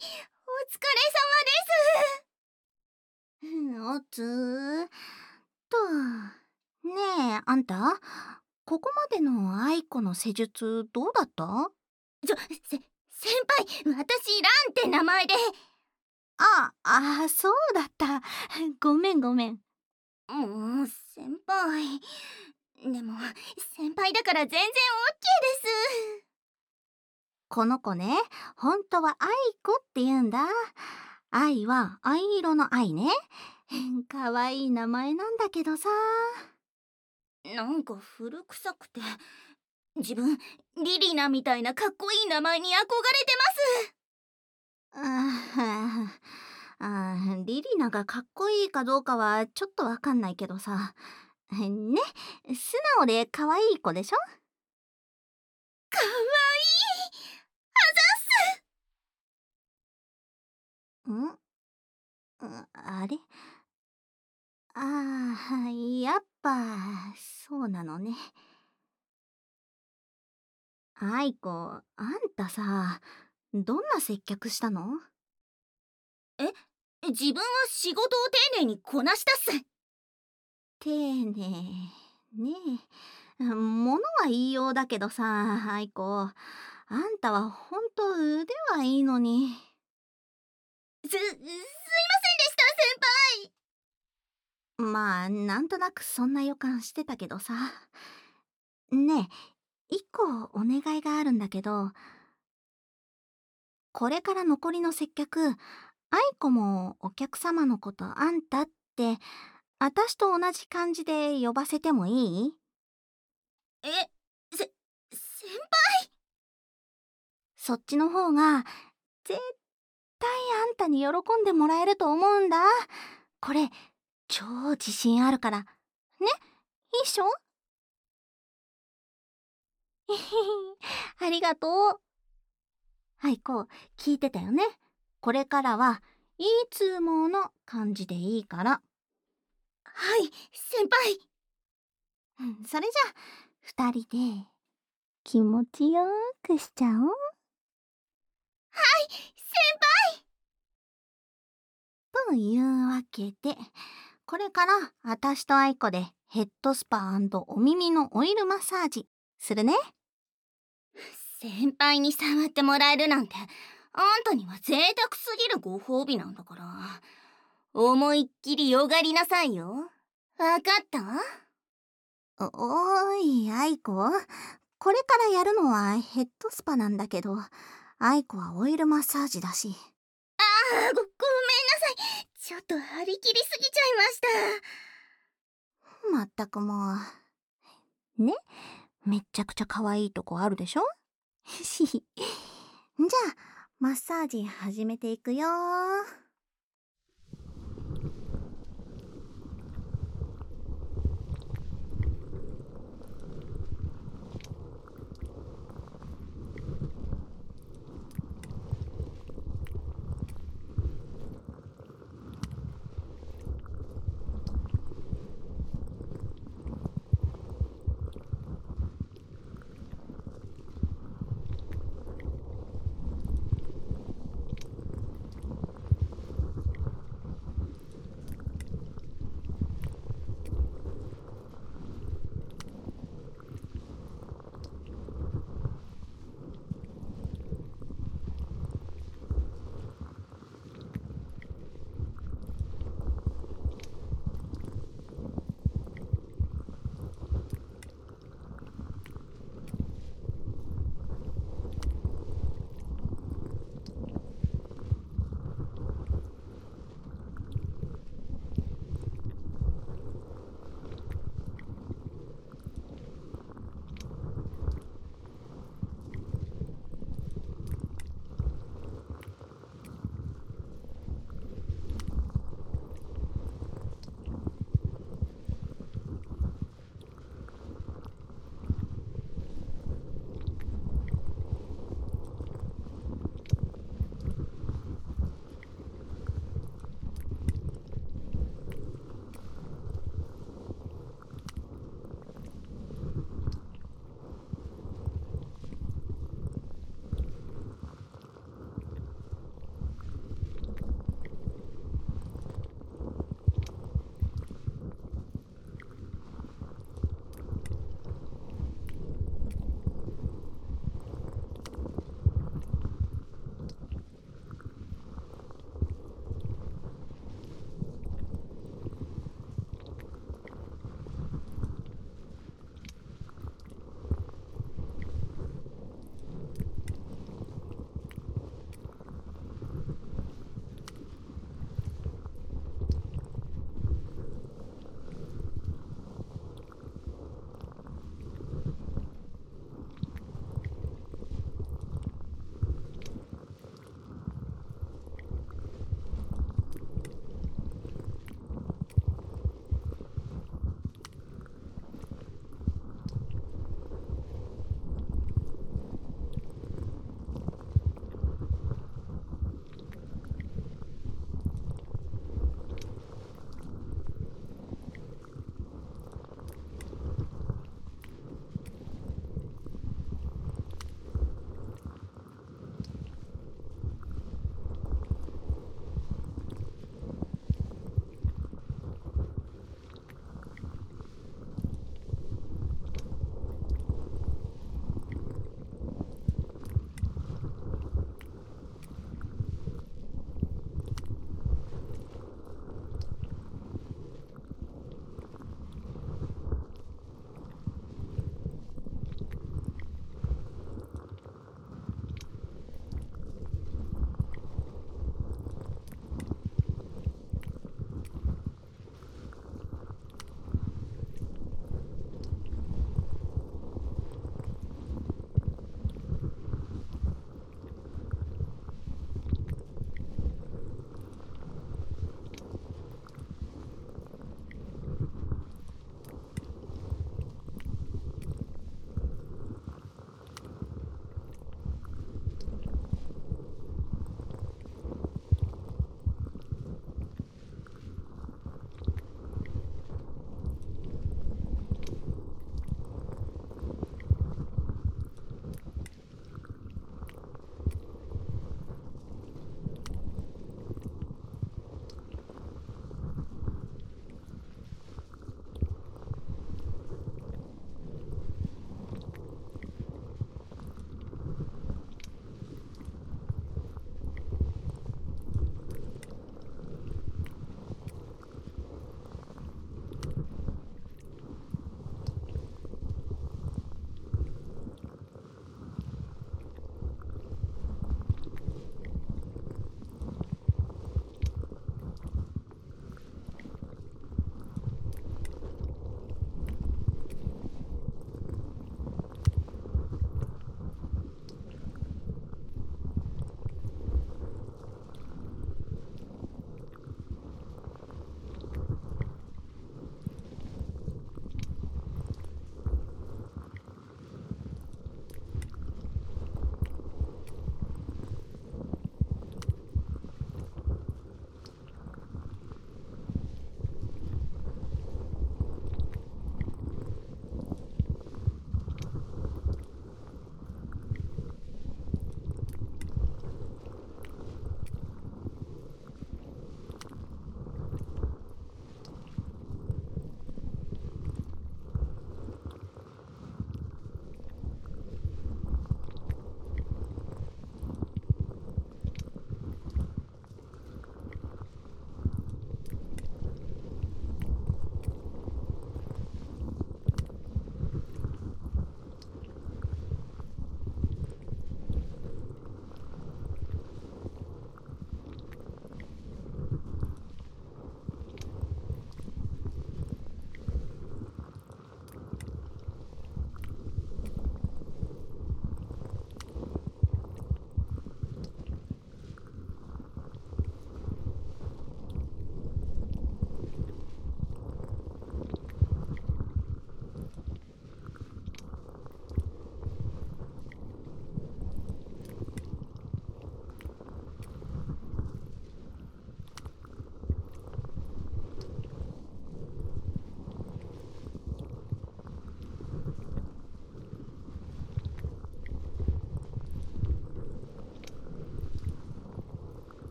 お疲れ様です。 おつーと、ねえ、あんた、ここまでの愛子の施術どうだった？ 先輩、私、ランって名前で。 そうだった。ごめんごめん。 もう、先輩。でも、先輩だから全然 OK です。 この子ね、本当は愛子って言うんだ。愛は藍色の愛ね。かわいい名前なんだけどさ。 なんか古臭くて、自分、リリナみたいなかっこいい名前に憧れてリリナがかっこいいかどうかはちょっとわかんないけどさ。ね、素直で可愛い子でしょ？ ます。かわいい。 んあれやっぱ、そうなのね。愛子、あんたさ、どんな接客したの？ 自分は仕事を丁寧にこなしたっす。 丁寧ねえ。物は言いようだけどさ、愛子。あんたはほんと腕はいいのに。 すいませんでした、先まあ、なんとなくそんな予感してたけどさ。ねえ、一個お願いがあるんだけど、これから残りの接客、愛子もお客様のことあんたって、あたしと同じ感じで呼ばせてもいい？ 輩。先そっちの方が、絶対あんたに喜んでもらえると思うんだ。これ、超自信あるから。ね、いいっしょ？ありがとう。はい、こう、聞いてたよね。これからは、いつもの感じでいいから。 はい、先輩。 それじゃあ、二人で、気持ちよーくしちゃおう。 先というわけで、これから、あたしとあいこで、ヘッドスパお耳のオイルマッサージ、するね。 先輩に触ってもらえるなんて、あんたには贅沢すぎるご褒美なんだから。思いっきりよがりなさいよ。わかった？ おーい、あいこ。これからやるのはヘッドスパなんだけど、あいこはオイルマッサージだし。 ごめんなさい。ちょっと張り切りすぎちゃいました。 まったくもう。ね、めっちゃくちゃ可愛いとこあるでしょ？じゃあ、マッサージ始めていくよー。